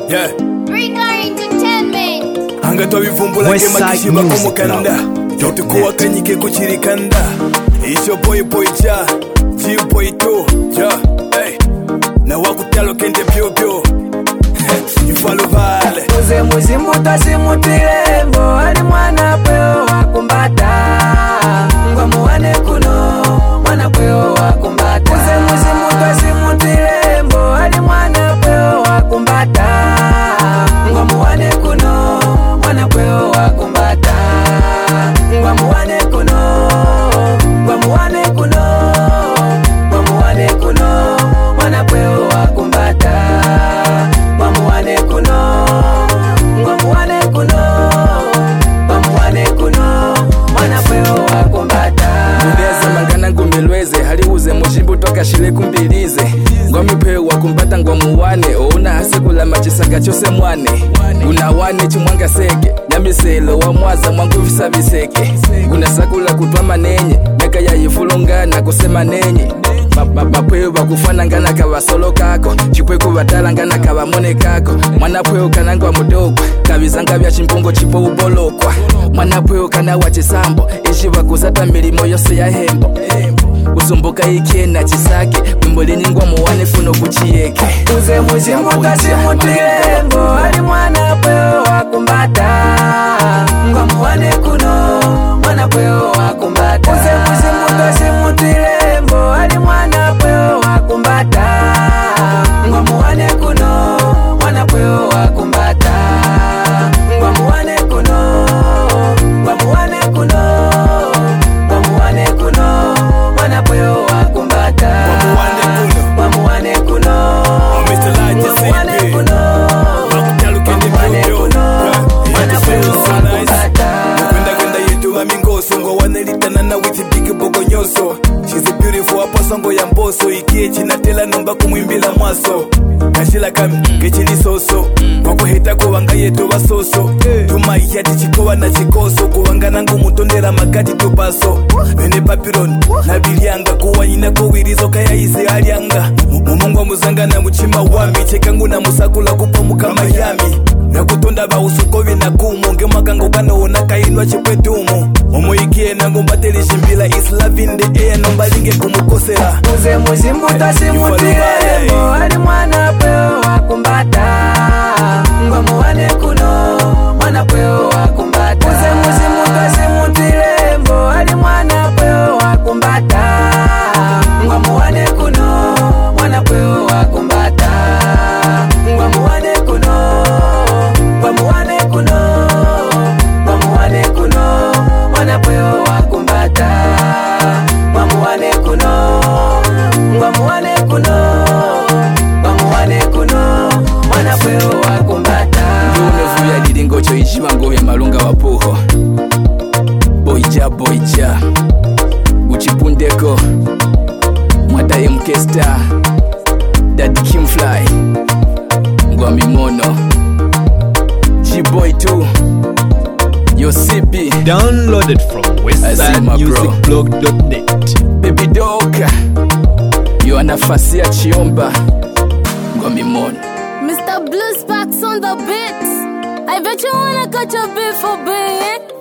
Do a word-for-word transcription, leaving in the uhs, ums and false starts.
Yeah. Rika Entertainment. Hanga vivumbula kema kishiba kumukanda. Yote kuwa kanyike kuchirikanda. Isho boy boy ja. G boy too. Ja. Hey. Na wakutalo kende pyo pyo. Ifalo vale. Uze muzimu tasimutile mbo ali mwana peo wakumbata. Ngwa muwane kuno mwana peo wakumbata. Uze muzimu tasimutile mbo ali mwana peo wakumbata. Ngwa muwane kuno mwana peo wakumbata. Ngwa muwane kuno ngwa muwane kuno ngwa muwane kuno mwana peo wakumbata. Mwamuane kuno, mwamuane kuno, mwamuane kuno, mwana peo wakumbata. Mudeza mangana ngumbelweze, haliuze mujimbu toka shile kumbilize. Ngwami peo wakumbata ngwamuwane, ouna hasekula machisanga chose mwane. Unawane chumwanga sege, nyamiselo wa mwaza mwangu visa viseke. Unasakula kutwa manenye, meka ya yifulungana kusema nenye. Mapweo bakufana ngana kawa solo kako, chipwe kubatala ngana kawa mone kako. Mwana pweo kanangwa mudogo, kabizanga vya chimpungo chipo ubolokwa. Mwana pweo kana wachisambo, ishi wakuzata milimo yose ya hembo. Usumbuka ikiena chisake, wimboli nyingwa muwane funo kuchieke. Uze mujimbu tasimutile mbo ali mwana pweo wakumbata. Ngwa muwane kuno, mwana pweo wakumbata. Uze mujimbu tasimutile mbo ali mwana pweo wakumbata. Ngwa muwane kuno, mwana pweo wakumbata. Ngwa muwane kuno, ngwa muwane kuno, ngwa muwane kuno, mwana pweo wakumbata. Ngwa muwane kuno, muwane kuno, muwane kuno, mwana pweo wakumbata. Kwenda kwenda yetu wa mingoso ngo wanelitana na with big bogo nyoso. She's a beautiful aposongo ya mboso ikie chinatela nomba kumwimbila mwaso. Kashila kami kechili soso kwako heta kuwanga yetu wasoso. Tuma iyati chikowa na chikoso kuwanga nangu mutondera magati tupaso. Bene papironi na bilianga kuwa ina kuwirizo kaya izi alianga. Mumungwa muzanga na muchima wami chekangu na musakula kupamuka mayami. Na kutonda ba usukovi na kumu nge makango kano onaka inwa chipwetumu. Momo ikie nangu mbateli shimbila is love in the air nomba linge kumukosera. Uze muzimbu tasimutile mbo ali mwana peo wakumbata. Ngwa muwane kuno mwana peo wakumbata. Uze muzimbu tasimutile mbo ali mwana peo wakumbata. Ngwa muwane kuno mwana peo wakumbata. Ngwa muwane kuno ngwa muwane kuno ngwa muwane kuno mwana peo wakumbata. Ngwa muwane kuno ngwa muwane kuno ngwa muwane kuno mwana peo wakumbata. Unevuya lilingo cho ichiwa ngove malunga wapuho. Boija boija uchipundeko mwata M K Star Daddy Kim Fly ngwa mimono G-Boy too Yo C B. Downloaded from westside music blog dot net. Baby Doka Yo anafasi ya chiomba ngwa mimono. Mister Blue Sparks on the beat. I bet you wanna catch a beat for being.